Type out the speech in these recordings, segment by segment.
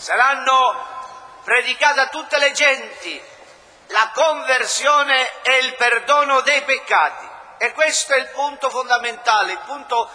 saranno predicate a tutte le genti la conversione e il perdono dei peccati. E questo è il punto fondamentale, il punto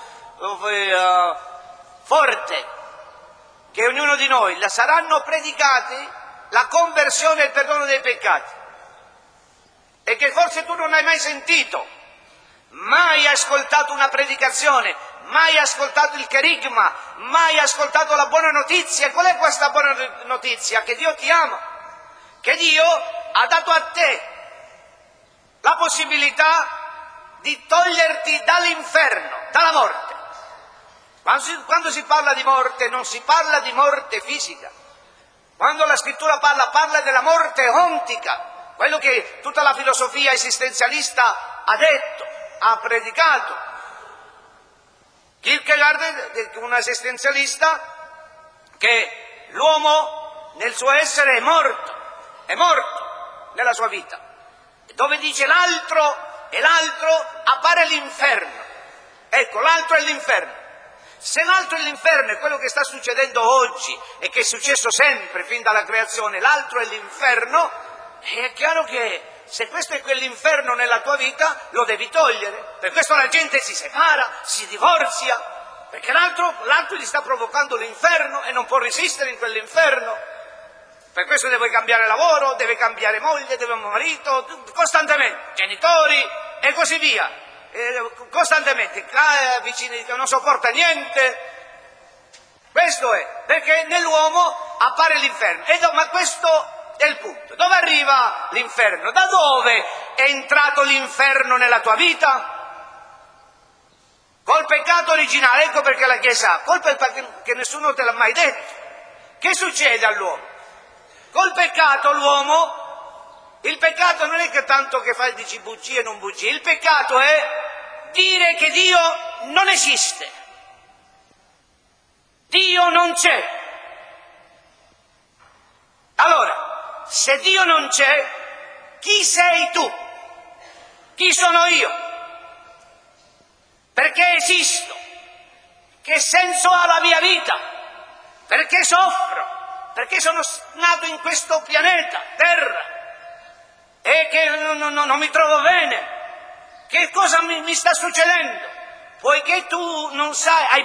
forte, che ognuno di noi saranno predicati la conversione e il perdono dei peccati, e che forse tu non hai mai sentito, mai ascoltato una predicazione, mai ascoltato il kerigma, mai ascoltato la buona notizia. E qual è questa buona notizia? Che Dio ti ama, che Dio ha dato a te la possibilità di toglierti dall'inferno, dalla morte. Quando si parla di morte non si parla di morte fisica. Quando la scrittura parla della morte ontica, quello che tutta la filosofia esistenzialista ha detto, ha predicato. Kierkegaard è un esistenzialista, che l'uomo nel suo essere è morto nella sua vita, dove dice l'altro, e l'altro appare l'inferno. Ecco, l'altro è l'inferno. Se l'altro è l'inferno, è quello che sta succedendo oggi e che è successo sempre fin dalla creazione, l'altro è l'inferno, è chiaro che se questo è quell'inferno nella tua vita, lo devi togliere. Per questo la gente si separa, si divorzia, perché l'altro gli sta provocando l'inferno e non può resistere in quell'inferno. Per questo deve cambiare lavoro, deve cambiare moglie, deve marito, costantemente, genitori e così via. Costantemente, vicini che non sopporta niente. Questo è, perché nell'uomo appare l'inferno. Ma questo è il punto. Dove arriva l'inferno? Da dove è entrato l'inferno nella tua vita? Col peccato originale. Ecco perché la Chiesa ha colpa, che nessuno te l'ha mai detto. Che succede all'uomo? Col peccato l'uomo, il peccato non è che tanto che dici bugie e non bugie, il peccato è dire che Dio non esiste, Dio non c'è. Allora, se Dio non c'è, chi sei tu? Chi sono io? Perché esisto? Che senso ha la mia vita? Perché soffro? Perché sono nato in questo pianeta, Terra, e che non mi trovo bene. Che cosa mi sta succedendo? Poiché tu non sai,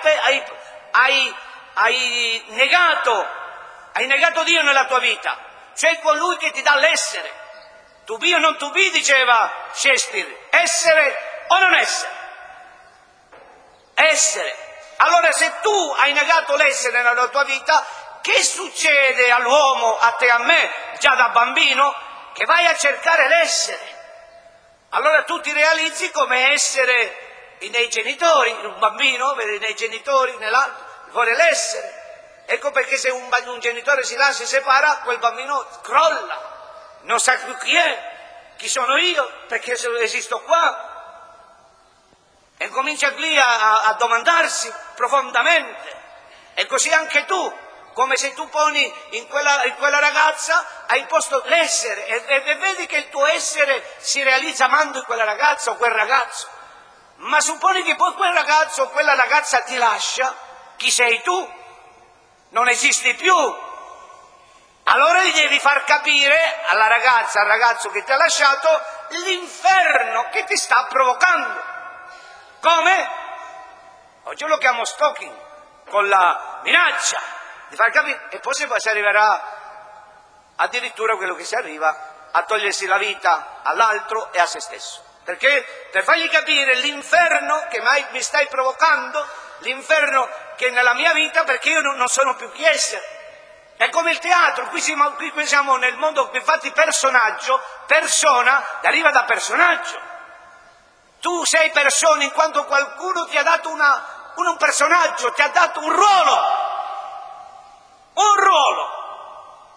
hai negato Dio nella tua vita, cioè colui che ti dà l'essere. To be o non to be, diceva Shakespeare, essere o non essere. Essere. Allora se tu hai negato l'essere nella tua vita, che succede all'uomo, a te, a me, già da bambino? Che vai a cercare l'essere. Allora tu ti realizzi come essere nei genitori, un bambino vede nei genitori, nell'altro, vuole l'essere. Ecco perché se un genitore si lascia e separa, quel bambino crolla, non sa più chi è, chi sono io, perché esisto qua. E comincia lì a domandarsi profondamente. E così anche tu. Come se tu poni in quella ragazza, hai posto l'essere e vedi che il tuo essere si realizza amando quella ragazza o quel ragazzo. Ma supponi che poi quel ragazzo o quella ragazza ti lascia, chi sei tu? Non esisti più. Allora gli devi far capire alla ragazza, al ragazzo che ti ha lasciato, l'inferno che ti sta provocando. Come? Oggi lo chiamo stalking, con la minaccia. Di far capire, e poi si arriverà addirittura quello che si arriva a togliersi la vita all'altro e a se stesso, perché per fargli capire l'inferno che mi stai provocando, l'inferno che è nella mia vita, perché io non sono più chi essere. È come il teatro, qui siamo nel mondo, infatti personaggio, persona deriva da personaggio. Tu sei persona in quanto qualcuno ti ha dato un personaggio, ti ha dato un ruolo. Un ruolo,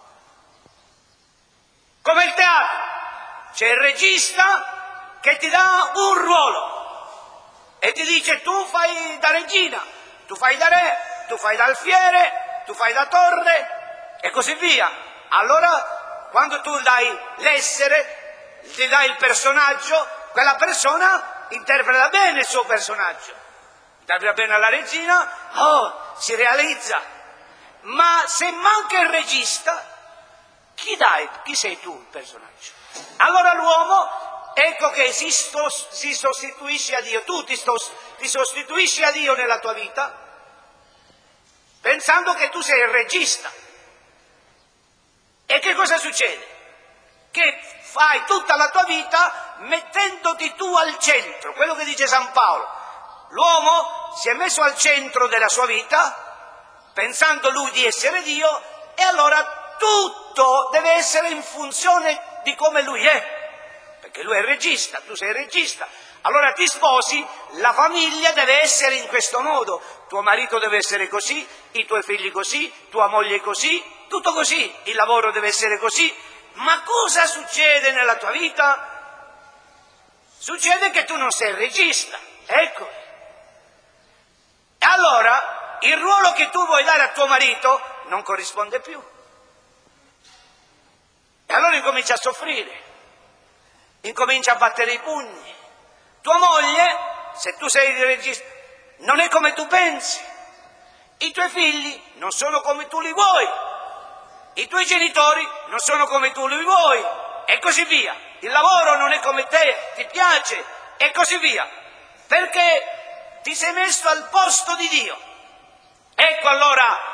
come il teatro, c'è il regista che ti dà un ruolo e ti dice tu fai da regina, tu fai da re, tu fai da alfiere, tu fai da torre e così via. Allora quando tu dai l'essere, ti dai il personaggio, quella persona interpreta bene il suo personaggio, interpreta bene la regina, si realizza. Ma se manca il regista, chi sei tu il personaggio? Allora l'uomo, ecco che si sostituisce a Dio, tu ti sostituisci a Dio nella tua vita, pensando che tu sei il regista. E che cosa succede? Che fai tutta la tua vita mettendoti tu al centro, quello che dice San Paolo. L'uomo si è messo al centro della sua vita, pensando lui di essere Dio, e allora tutto deve essere in funzione di come lui è, perché lui è il regista, tu sei il regista. Allora ti sposi, la famiglia deve essere in questo modo, tuo marito deve essere così, i tuoi figli così, tua moglie così, tutto così, il lavoro deve essere così. Ma cosa succede nella tua vita? Succede che tu non sei il regista, ecco. E allora il ruolo che tu vuoi dare a tuo marito non corrisponde più. E allora incomincia a soffrire, incomincia a battere i pugni. Tua moglie, se tu sei il regista, non è come tu pensi. I tuoi figli non sono come tu li vuoi. I tuoi genitori non sono come tu li vuoi. E così via. Il lavoro non è come te, ti piace, e così via. Perché ti sei messo al posto di Dio. Ecco allora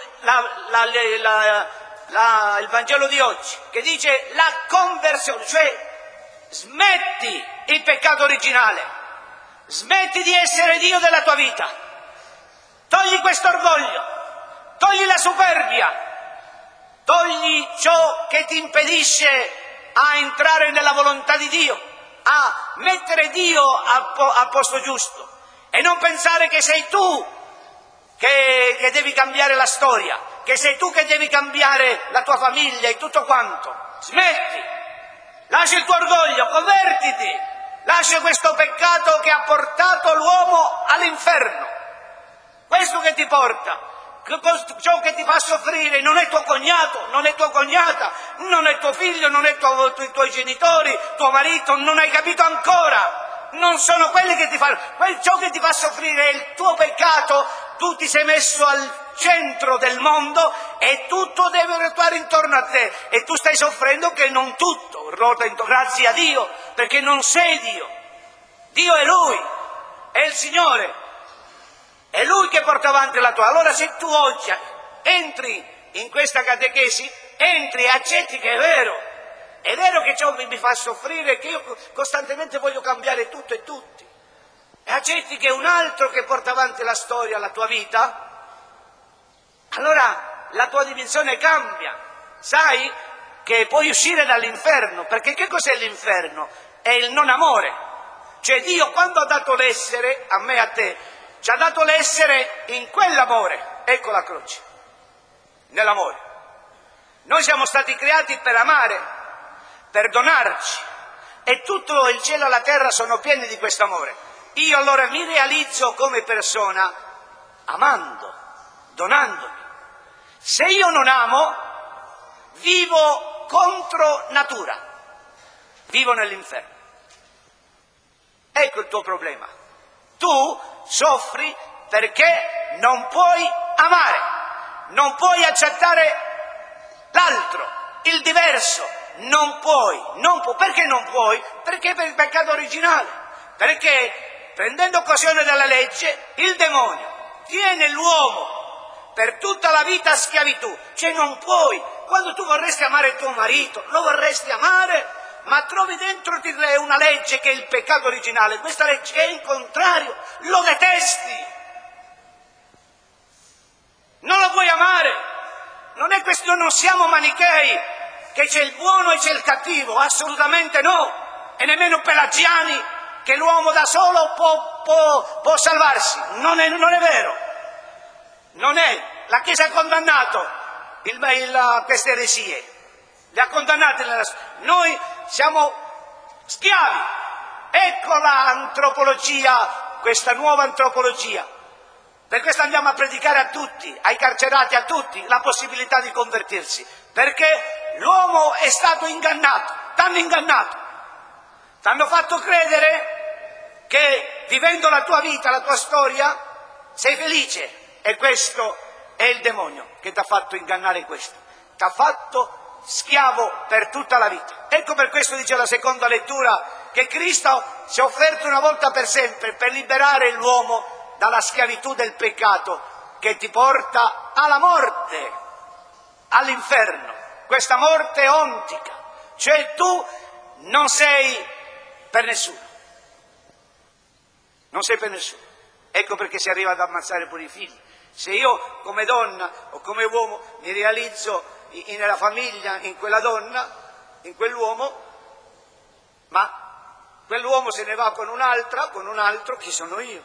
il Vangelo di oggi, che dice la conversione, cioè smetti il peccato originale, smetti di essere Dio della tua vita, togli questo orgoglio, togli la superbia, togli ciò che ti impedisce a entrare nella volontà di Dio, a mettere Dio al posto giusto, e non pensare che sei tu che devi cambiare la storia, che sei tu che devi cambiare la tua famiglia e tutto quanto. Smetti, lascia il tuo orgoglio, convertiti, lascia questo peccato che ha portato l'uomo all'inferno. Questo che ti porta, ciò che ti fa soffrire non è tuo cognato, non è tua cognata, non è tuo figlio, non è i tuoi genitori, tuo marito, non hai capito ancora. Non sono quelli che ti fanno, ciò che ti fa soffrire è il tuo peccato. Tu ti sei messo al centro del mondo e tutto deve ruotare intorno a te, e tu stai soffrendo che non tutto ruota intorno, grazie a Dio, perché non sei Dio. Dio è Lui, è il Signore, è Lui che porta avanti la tua. Allora se tu oggi entri in questa catechesi, entri e accetti che è vero che ciò mi fa soffrire, che io costantemente voglio cambiare tutto e tutti, e accetti che è un altro che porta avanti la storia, la tua vita, allora la tua dimensione cambia. Sai che puoi uscire dall'inferno, perché che cos'è l'inferno? È il non amore. Cioè Dio, quando ha dato l'essere, a me e a te, ci ha dato l'essere in quell'amore. Ecco la croce, nell'amore. Noi siamo stati creati per amare, per donarci, e tutto il cielo e la terra sono pieni di questo amore. Io allora mi realizzo come persona amando, donandomi. Se io non amo, vivo contro natura, vivo nell'inferno. Ecco il tuo problema. Tu soffri perché non puoi amare, non puoi accettare l'altro, il diverso. Non puoi. Perché non puoi? Perché per il peccato originale. Perché prendendo occasione dalla legge, il demonio tiene l'uomo per tutta la vita a schiavitù. Cioè non puoi. Quando tu vorresti amare tuo marito, lo vorresti amare, ma trovi dentro di te una legge che è il peccato originale. Questa legge è il contrario, lo detesti. Non lo puoi amare. Non è questo, non siamo manichei, che c'è il buono e c'è il cattivo, assolutamente no, e nemmeno pelagiani che l'uomo da solo può salvarsi, non è vero, non è. La Chiesa ha condannato queste eresie, le ha condannate. Noi siamo schiavi. Ecco l'antropologia, questa nuova antropologia. Per questo andiamo a predicare a tutti, ai carcerati, a tutti, la possibilità di convertirsi, perché l'uomo è stato ingannato, t'hanno ingannato, t'hanno fatto credere che vivendo la tua vita, la tua storia, sei felice, e questo È il demonio che ti ha fatto ingannare questo. Ti ha fatto schiavo per tutta la vita. Ecco per questo dice la seconda lettura che Cristo si è offerto una volta per sempre per liberare l'uomo dalla schiavitù del peccato che ti porta alla morte, all'inferno. Questa morte ontica. Cioè tu non sei per nessuno. Non sei per nessuno. Ecco perché si arriva ad ammazzare pure i figli. Se io come donna o come uomo mi realizzo nella famiglia, in quella donna, in quell'uomo, ma quell'uomo se ne va con un'altra, con un altro, chi sono io?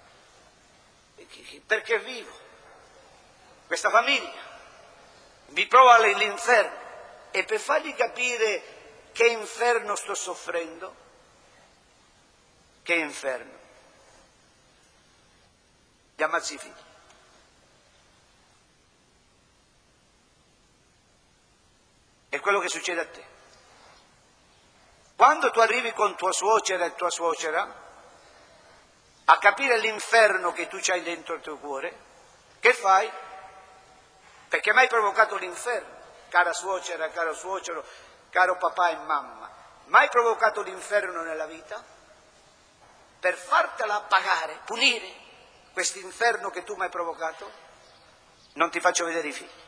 Perché vivo? Questa famiglia mi prova all'inferno. E per fargli capire che inferno sto soffrendo, che inferno, gli ammazzi i figli. È quello che succede a te. Quando tu arrivi con tua suocera e tua suocera a capire l'inferno che tu c'hai dentro il tuo cuore, che fai? Perché mai provocato l'inferno, cara suocera, caro suocero, caro papà e mamma, mai provocato l'inferno nella vita? Per fartela pagare, punire questo inferno che tu mi hai provocato, non ti faccio vedere i figli.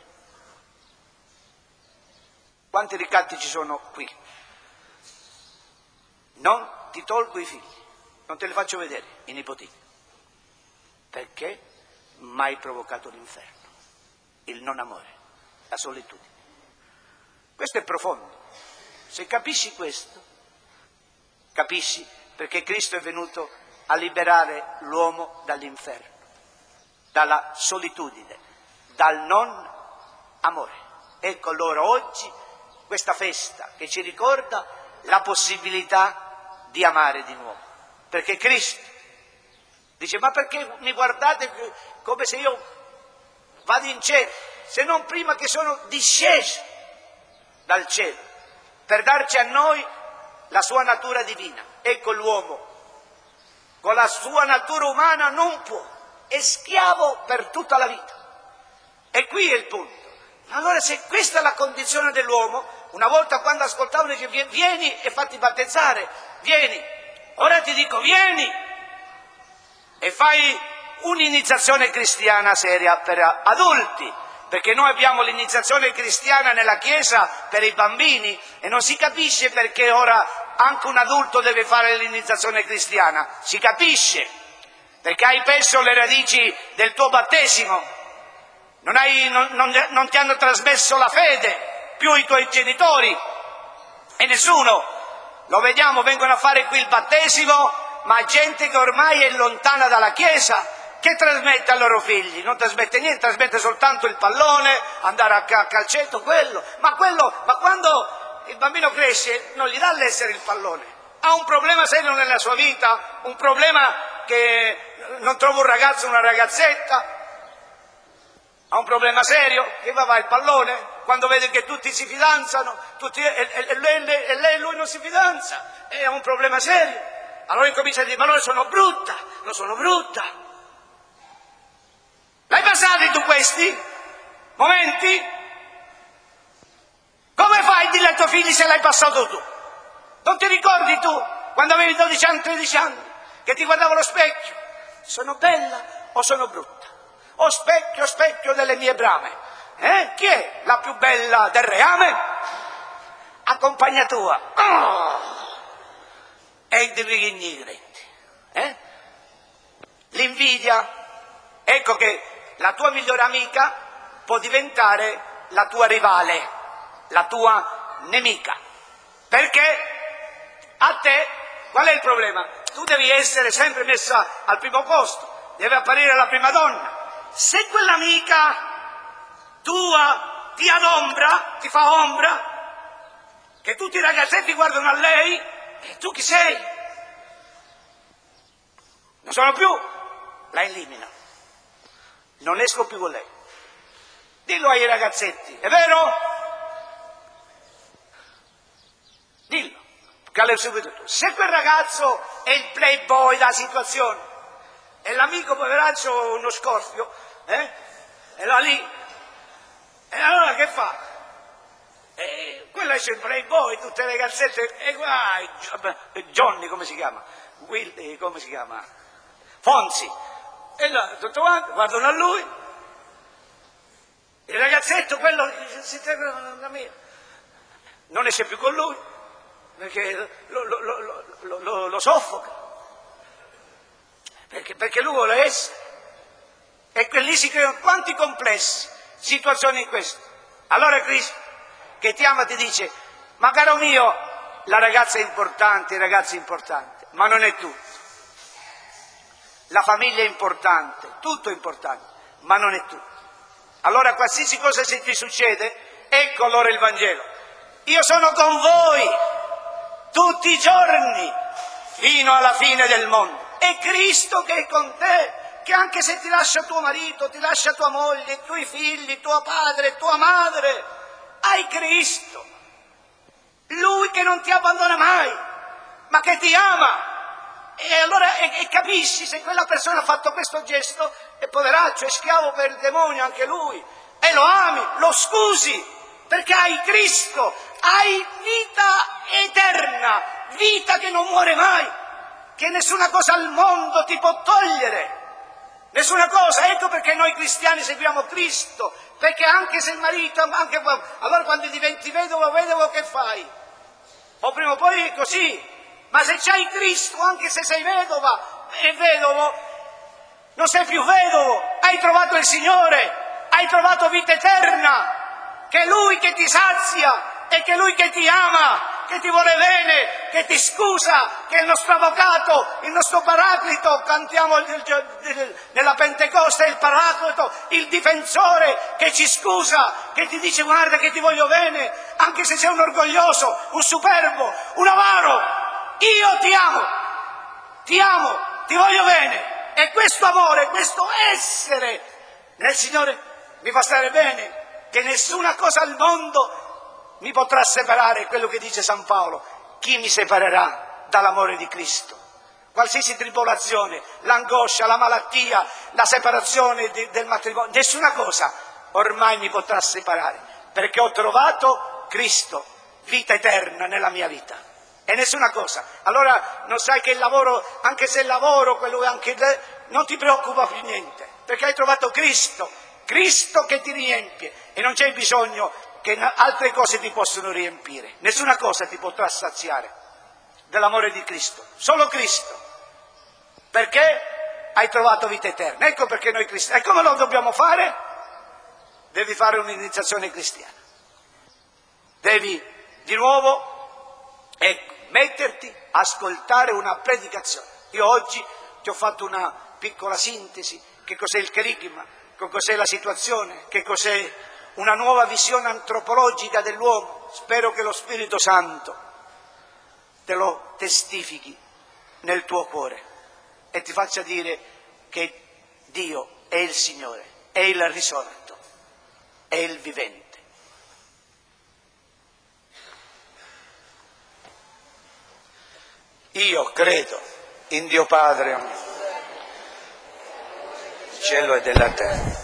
Quanti ricatti ci sono qui? Non ti tolgo i figli, non te li faccio vedere, i nipotini. Perché mai provocato l'inferno, il non amore, la solitudine. Questo è profondo. Se capisci questo, capisci perché Cristo è venuto a liberare l'uomo dall'inferno, dalla solitudine, dal non amore. Ecco allora oggi questa festa che ci ricorda la possibilità di amare di nuovo. Perché Cristo dice: ma perché mi guardate come se io vado in cielo, se non prima che sono disceso dal cielo per darci a noi la sua natura divina. Ecco l'uomo con la sua natura umana non può, è schiavo per tutta la vita. E qui è il punto. Allora se questa è la condizione dell'uomo, una volta quando ascoltavano dice: vieni e fatti battezzare, vieni, ora ti dico vieni e fai un'iniziazione cristiana seria per adulti, perché noi abbiamo l'iniziazione cristiana nella Chiesa per i bambini e non si capisce perché ora anche un adulto deve fare l'iniziazione cristiana. Si capisce, perché hai perso le radici del tuo battesimo, non ti hanno trasmesso la fede più i tuoi genitori e nessuno. Lo vediamo, vengono a fare qui il battesimo, ma gente che ormai è lontana dalla Chiesa, che trasmette ai loro figli? Non trasmette niente, trasmette soltanto il pallone, andare a calcetto, quello. Ma quando il bambino cresce non gli dà l'essere il pallone. Ha un problema serio nella sua vita, un problema che non trova un ragazzo o una ragazzetta, ha un problema serio, che va il pallone, quando vede che tutti si fidanzano, e lei e lui non si fidanza, e ha un problema serio. Allora incomincia a dire: ma non sono brutta, non sono brutta. L'hai passati tu questi momenti? Come fai a dire ai tuoi figli se l'hai passato tu? Non ti ricordi tu, quando avevi 12 anni, 13 anni, che ti guardavo allo specchio? Sono bella o sono brutta? O specchio, specchio delle mie brame, chi è la più bella del reame? A compagna tua. Oh! E devi ingredienti, L'invidia. Ecco che la tua migliore amica può diventare la tua rivale, la tua nemica. Perché a te qual è il problema? Tu devi essere sempre messa al primo posto, devi apparire la prima donna. Se quell'amica tua ti adombra, ti fa ombra, che tutti i ragazzetti guardano a lei, e tu chi sei? Non sono più, la elimina. Non esco più con lei. Dillo ai ragazzetti, è vero? Dillo, che l'hai subito tu. Se quel ragazzo è il playboy della situazione, e l'amico poveraccio uno scorfio, E là lì, e allora che fa? Quello esce il playboy, tutte le ragazzette, e guai, Johnny come si chiama? Willy come si chiama? Fonzi. E là tutto quanto, guardano a lui, il ragazzetto, quello non esce più con lui, perché lo soffoca, perché lui vuole essere. E lì si creano quanti complessi, situazioni in questo. Allora Cristo, che ti ama, ti dice: ma caro mio, la ragazza è importante, il ragazzo è importante, ma non è tutto. La famiglia è importante, tutto è importante, ma non è tutto. Allora qualsiasi cosa se ti succede, ecco allora il Vangelo. Io sono con voi tutti i giorni fino alla fine del mondo. È Cristo che è con te, che anche se ti lascia tuo marito, ti lascia tua moglie, i tuoi figli, tuo padre, tua madre, hai Cristo. Lui che non ti abbandona mai, ma che ti ama. E allora capisci, se quella persona ha fatto questo gesto, è poveraccio, è schiavo per il demonio anche lui, e lo ami, lo scusi, perché hai Cristo, hai vita eterna, vita che non muore mai, che nessuna cosa al mondo ti può togliere, nessuna cosa. Ecco perché noi cristiani seguiamo Cristo, perché anche se il marito, allora quando diventi vedovo che fai? O prima o poi è così. Ma se c'hai Cristo, anche se sei vedova e vedovo, non sei più vedovo, hai trovato il Signore, hai trovato vita eterna, che è Lui che ti sazia e che è Lui che ti ama, che ti vuole bene, che ti scusa, che è il nostro avvocato, il nostro paraclito. Cantiamo nella Pentecoste il paraclito, il difensore che ci scusa, che ti dice: guarda che ti voglio bene, anche se sei un orgoglioso, un superbo, un avaro. Io ti amo, ti voglio bene, e questo amore, questo essere nel Signore mi fa stare bene, che nessuna cosa al mondo mi potrà separare. Quello che dice San Paolo: chi mi separerà dall'amore di Cristo? Qualsiasi tribolazione, l'angoscia, la malattia, la separazione del matrimonio, nessuna cosa ormai mi potrà separare, perché ho trovato Cristo, vita eterna nella mia vita. E nessuna cosa. Allora non sai che il lavoro, anche se il lavoro, quello anche non ti preoccupa più niente, perché hai trovato Cristo, Cristo che ti riempie, e non c'è bisogno che altre cose ti possano riempire. Nessuna cosa ti potrà saziare dell'amore di Cristo, solo Cristo, perché hai trovato vita eterna. Ecco perché noi cristiani. E come lo dobbiamo fare? Devi fare un'iniziazione cristiana. Devi di nuovo metterti a ascoltare una predicazione. Io oggi ti ho fatto una piccola sintesi: che cos'è il kerigma, che cos'è la situazione, che cos'è una nuova visione antropologica dell'uomo. Spero che lo Spirito Santo te lo testifichi nel tuo cuore e ti faccia dire che Dio è il Signore, è il risorto, è il vivente. Io credo in Dio Padre, del cielo e della terra,